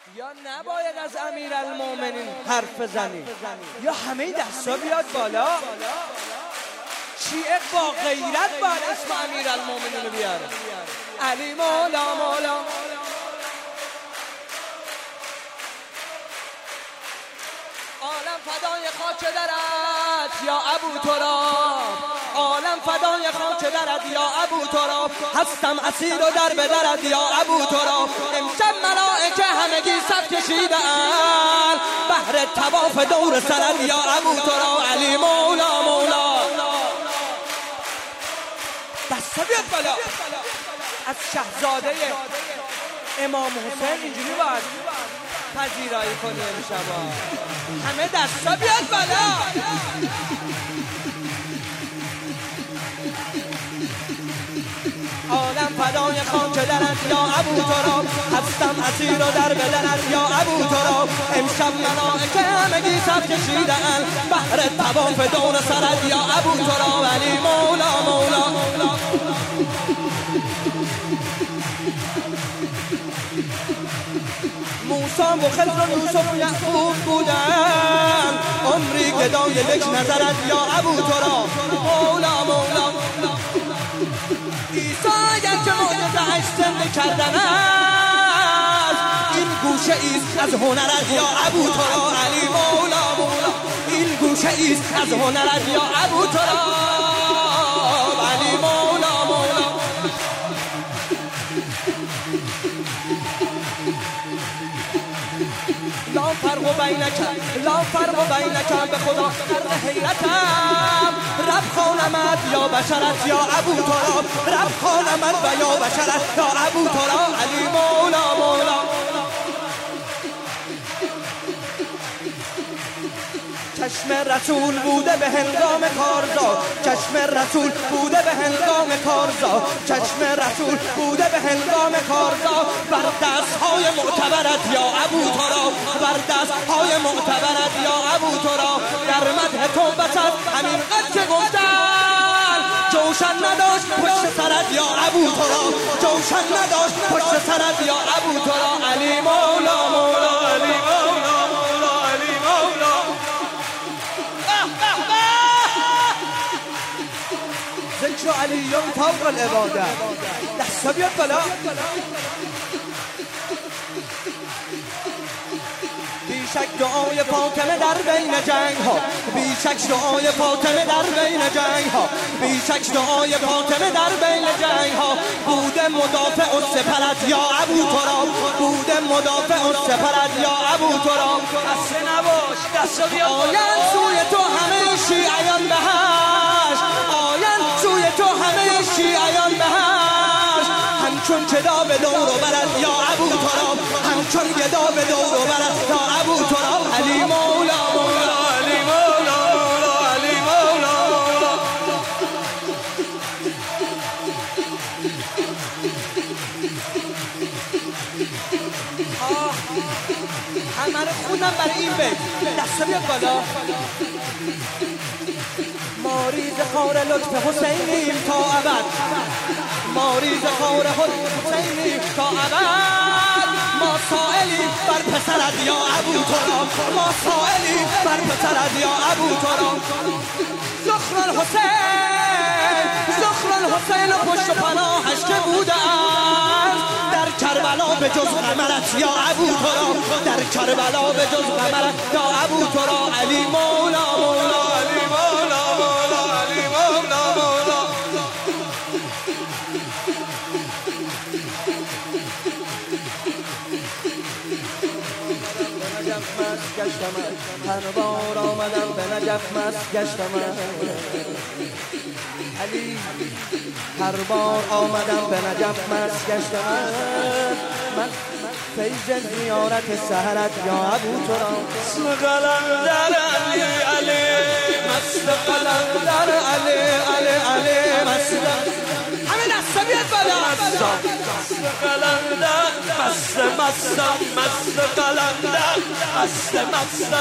یا نباید از امیرالمومنین حرف بزنی، یا همه دستا بیاد بالا. شیعه با غیرت باید اسم امیرالمومنین رو بیاره. علی مولا مولا. عالم فدای خاک درت یا ابو تراب، عالم فدای خاک درت یا ابو تراب، هستم اسیر و در به درت یا ابو تراب. امشب ملائکه همگی صف کشیدن بهر طواف دور سرت یا ابو تراب. علی مولا مولا. دستا بیاد بالا. از شهزاده امام حسین اینجوری باید پذیرایی کنی امشب. همه دستا بیاد بالا. عالم فدای خاک درت یا ابو تراب، هستم اسیر و در بدنت یا ابو تراب. امشب ملائکه همگی صف کشیدن بهر طواف دور سرت یا ابو تراب. علی مولا مولا. موسی و خضر و یوسف و یعقوب بودن، عمری گدای یک نظرت یا ابو تراب. مولا مولا. عیسی اگرچه معجزه اش زنده کردن است، این گوشه ایست از هنرت یا ابو تراب. علی مولا مولا. این گوشه ایست از هنرت یا ابو تراب. علی مولا مولا. لا فرق بینک لا فرق بینک، به خدا در حیرتم. رب خانمت یا بشرت یا ابو تراب، رب خانمت و یا بشرت یا ابو تراب. علی مولا مولا. چشم رسول بوده به هنگام کارزا، چشم رسول بوده به هنگام کارزا، چشم رسول بوده به هنگام کارزا. بر دستهای معتبرت یا ابو تراب، بر دستهای معتبرت یا ابو تراب. در مدح تو بسد همین قد که گفتن، جوشن نداشت پشت سرت یا ابو تراب، جوشن نداشت پشت سرت یا ابو تراب. علی مولا مولا. علی مولا مولا. علی مولا. ذکر علی فوق العبادت. دستا بیاد بالا. بیشک دعای فاطمه در بین جنگ ها، بیشک دعای فاطمه در بین جنگ ها، بیشک دعای فاطمه در بین جنگ ها. بوده مدافع السپرت یا ابو تراب، بوده مدافع السپرت یا ابو تراب. خسته نباش. دستا بیاد. آیند سوی تو همه شیعیان بهشت، آیند سوی تو همه شیعیان بهشت. همچون گدا به دور و برد یا ابو تراب، همچون گدا به دور و برد یا ابو تراب. علی مولا مولا. علی مولا مولا. علی مولا مولا. همه رو خوندم برای این بیت. دستا بیاد بالا. ماریز خار لطف حسینیم تا ابد، ماریز خار حسینیم تا ابد. ما سائلیم بر پسرت یا ابو تراب، ما سائلیم بر پسرت یا ابو تراب. زخر الحسین، زخر الحسین و پشت و پناهش که بوده است، در کربلا به جز قمرت یا ابو تراب، در کربلا به جز قمرت یا ابو تراب. علی مولا مولا. علی مولا مولا. علی مولا مولا. هر بار آمدم به نجف مست گشتم. علی هر بار آمدم به نجف مست گشتم. من فیض زیارت سحرت یا ابو تراب. مست قلندر علی علی، مست قلندر علی علی علی. مست همه دستا بیاد بالا. مست قلندر، مست مست مست قلندر، مست مست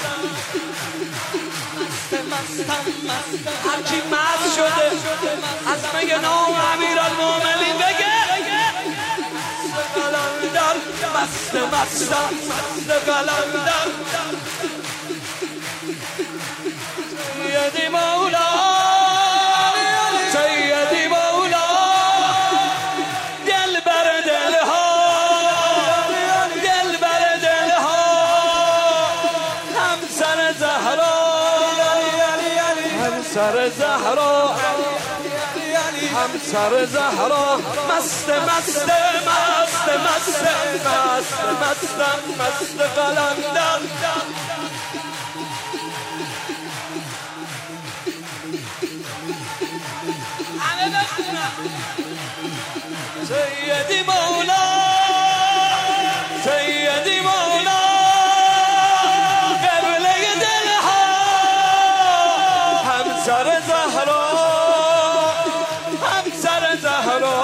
هر کی مست شده از میگه نام امیرالمومنین بگه. مست قلندر، مست مستم مست قلندر سیدی مولا سیدی مولا دل بر دلها دل بر دلها همسر زهرا همسر زهرا همسر زهرا مست مست مست مست مست مست مست قلندر سیدی مولا سیدی مولا قبله دلها همسر زهرا همسر زهرا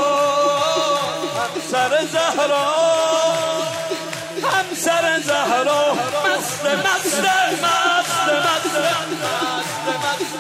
همسر زهرا همسر زهرا مست مست مست مست مست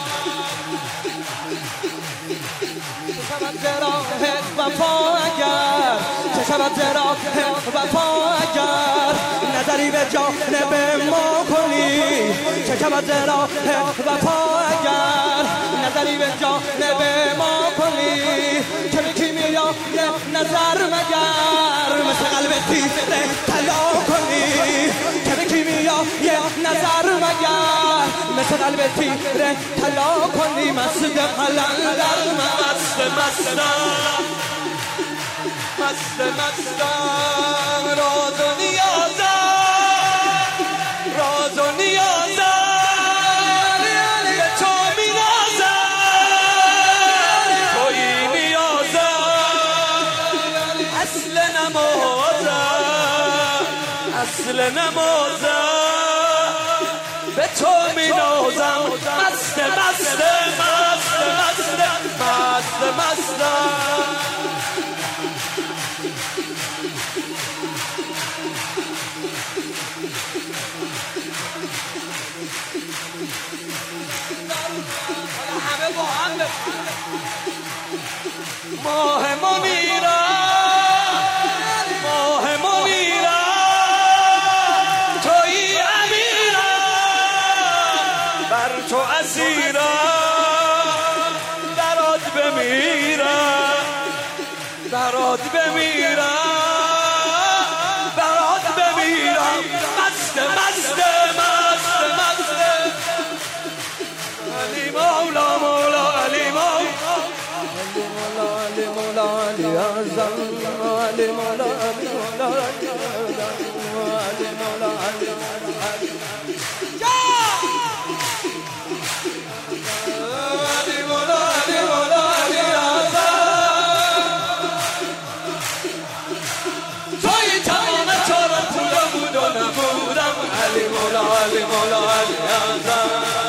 وفا اگر چه شود زراحت وفا اگر نظری به جانب ما کنی چه شود زراحت وفا اگر نظری به جانب ما کنی چه به کیمیای نظر مگر مثل قلب تیره طلا کنی چه به کیمیای نظر مگر مثل قلب تیره طلا کنی مست قلندر مست مستم مست مستم راز و نیازم راز و نیازم به تو می نازم توی نیازم اصل نمازم اصل نمازم به تو می نازم مست مست مست مست مست مستم ماه منیرم ماه منیرم توی امیرم بر تو اسیرم درات بمیرم درات بمیرم درات بمیرم مست مست مست مست علی مولا مولا علی مولا علی مولا علی اعظم علی مولا علی مولا علی مولا علی علی مولا علی مولا علی اعظم توی تمام چارم پولم بود و نبودم علی مولا علی مولا علی اعظم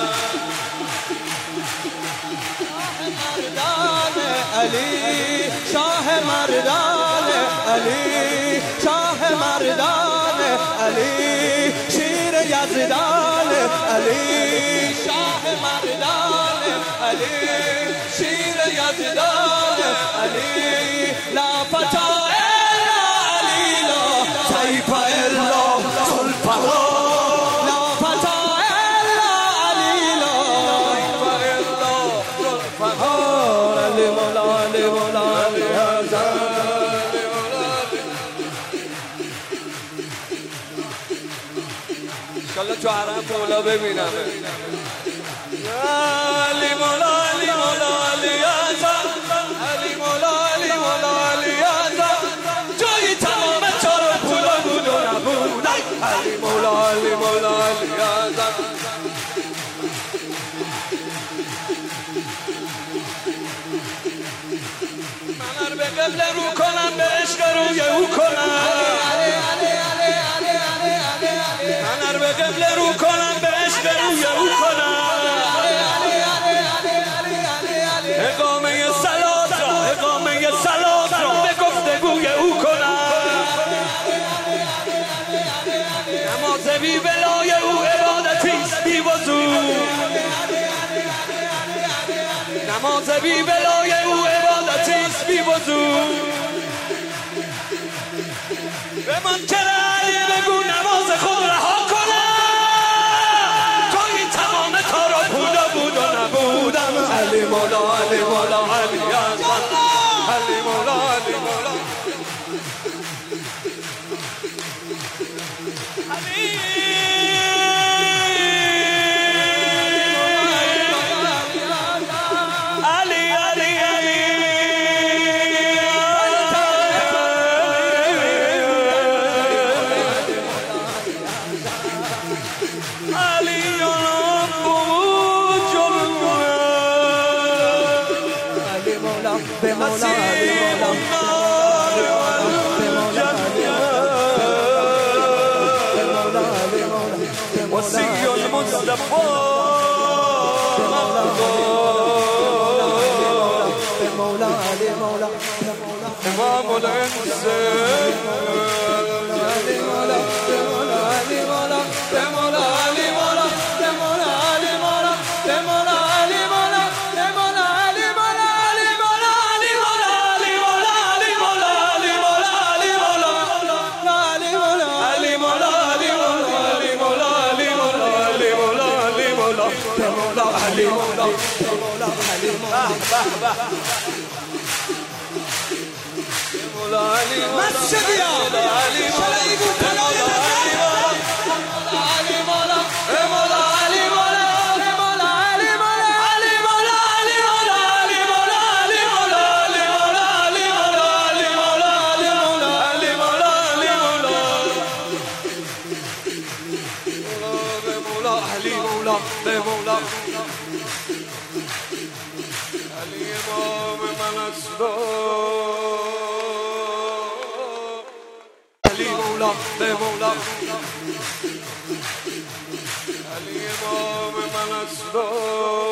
علی شاه مردان علی شاه مردان علی شیر یزدان علی شاه مردان علی شیر یزدان علی لا فتا الا علی لا سیف الا سلطان لا فتا الا علی لا سیف الا سلطان علی مولا علی مولا علی اعظم انشالله تو حرم مولا ببینم علی مولا علی مولا علی اعظم علی مولا علی مولا علی اعظم جای تمام چار پولا بود و نبود علی مولا علی مولا علی اعظم من به قبل رو کنم به عشق روی او کنم من به قبل رو کنم به عشق روی او کنم اقامه صلات را اقامه صلات را به گفتگوی او کنم نماز بی ولای او عبادتیست بی وضو نماز بی ولای او عبادتیست بی وضو به منکر علی بگو نماز خود رها کنه تو این تمام کارا بود و نبودم علی مولا علی مولا علی اکبر علی مولا علی مولا وصي المصطفى إمام مسجد يا شريف الكلاية علي مولا مولا علي مولا مولا علي مولا علي مولا علي مولا علي مولا علي مولا علي مولا علي مولا علي مولا علي مولا علي مولا علي مولا علي مولا الإمام من أسلم علي مولا مولا الإمام من أسلم